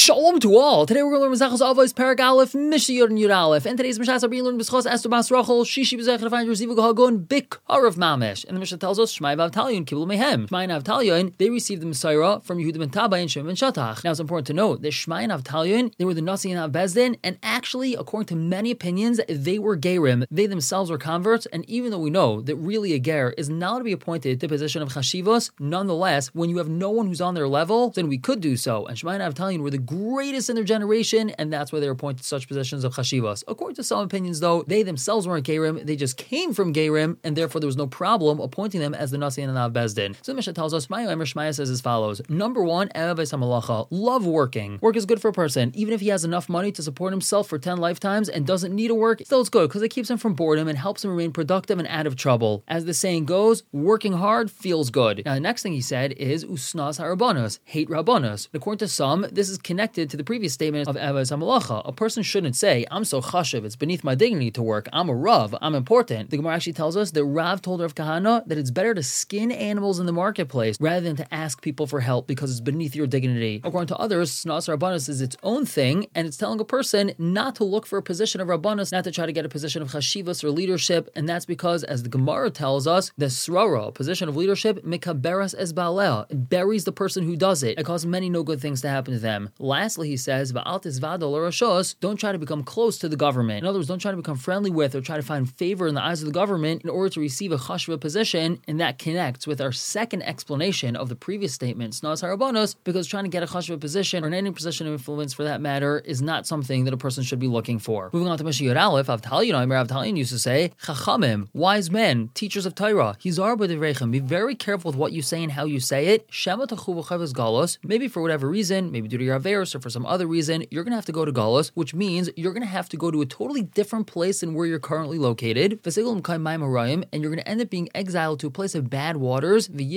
Shalom to all. Today we're going to learn Mesachos Avos Perek Aleph Mishnah Yud and Yud Aleph. And today's Mishnah are being learned B'schos Esther Bas Rachel Shishi B'zech Refayin Rezivu Gahagon Bikar of Mamish. And the Mishnah tells us Shmai Vavtalion Kibul Mehem. Shmai and Avtalion, they received the Messiah from Yehuda ben Tabai and Shimon ben Shatach. Now it's important to note that Shmai and Avtalion, they were the Nasi and Avbezdin, and actually, according to many opinions, they were Gerim. They themselves were converts, and even though we know that really a Ger is not to be appointed to the position of Chashivos, nonetheless, when you have no one who's on their level, then we could do so. And Shmai and Avtalion were the greatest in their generation, and that's why they were appointed to such positions of chashivas. According to some opinions, though, they themselves weren't Gerim, they just came from Gerim, and therefore there was no problem appointing them as the Nasi and the Nav Bezdin. So the Mishnah tells us, Maya Emer Shmaya says as follows. Number one, love working. Work is good for a person. Even if he has enough money to support himself for 10 lifetimes and doesn't need to work, still it's good, because it keeps him from boredom and helps him remain productive and out of trouble. As the saying goes, working hard feels good. Now the next thing he said is, Usnas harabanos, hate rabbanos. According to some, this is connected to the previous statement of Evaz HaMalacha. A person shouldn't say, I'm so chashiv, it's beneath my dignity to work, I'm a Rav, I'm important. The Gemara actually tells us that Rav told Rav Kahana that it's better to skin animals in the marketplace rather than to ask people for help because it's beneath your dignity. According to others, Snas Rabbanos is its own thing, and it's telling a person not to look for a position of Rabbanos, not to try to get a position of chashivas or leadership, and that's because, as the Gemara tells us, the Srara, a position of leadership, mikaberas es baaleh, it buries the person who does it. It causes many no good things to happen to them. Lastly, he says, don't try to become close to the government. In other words, don't try to become friendly with or try to find favor in the eyes of the government in order to receive a chashva position, and that connects with our second explanation of the previous statement, Snas Harabanos, because trying to get a chashva position, or any position of influence for that matter, is not something that a person should be looking for. Moving on to Mishnah Yud Aleph, Avtalion used to say, Chachamim, wise men, teachers of Torah, Hizar b'divreichem, be very careful with what you say and how you say it. Shema tachu v'chavos galos, maybe for whatever reason, maybe due to your averos or for some other reason, you're going to have to go to Galos, which means you're going to have to go to a totally different place than where you're currently located. And you're going to end up being exiled to a place of bad waters. And then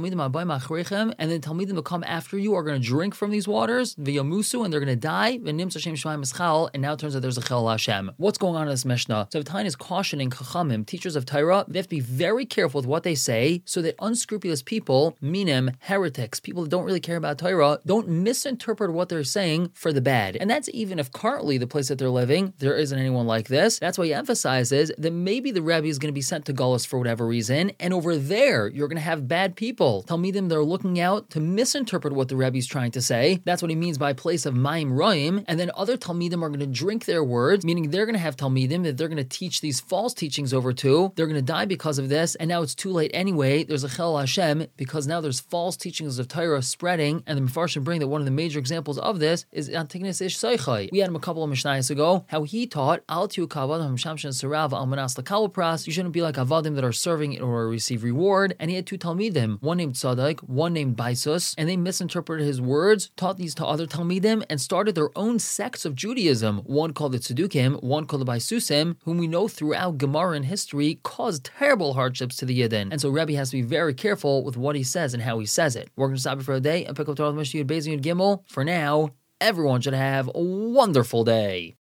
Talmidim will come after you, are going to drink from these waters, and they're going to die. And now it turns out there's a Chel Hashem. What's going on in this Mishnah? So Tain is cautioning Chachamim, teachers of Torah, they have to be very careful with what they say so that unscrupulous people, minim, heretics, people that don't really care about Torah, don't misinterpret what they're saying for the bad. And that's even if currently the place that they're living, there isn't anyone like this. That's why he emphasizes that maybe the Rebbe is going to be sent to Gullus for whatever reason, and over there, you're going to have bad people. Talmidim, they're looking out to misinterpret what the Rebbe is trying to say. That's what he means by place of Mayim Roim, and then other Talmidim are going to drink their words, meaning they're going to have Talmidim that they're going to teach these false teachings over to. They're going to die because of this, and now it's too late anyway. There's a Chel Hashem, because now there's false teachings of Torah spreading, and the Mefarshim bring that one of the major examples of this is Antigonus Ish Seichai. We had him a couple of Mishnayos ago, how he taught, Al Tiu Kavadim Shamshin Sarav Al Manas Lakalapras, you shouldn't be like Avadim that are serving in order to receive reward. And he had two Talmidim, one named Tzadok, one named Baisus, and they misinterpreted his words, taught these to other Talmidim, and started their own sects of Judaism, one called the Tzedukim, one called the Baisusim, whom we know throughout Gemara and history caused terrible hardships to the Yidden. And so Rebbe has to be very careful with what he says and how he says it. We're going to stop it for a day and pick up Torah Mishnah Yud Beis and Yud Gimel. For now, everyone should have a wonderful day.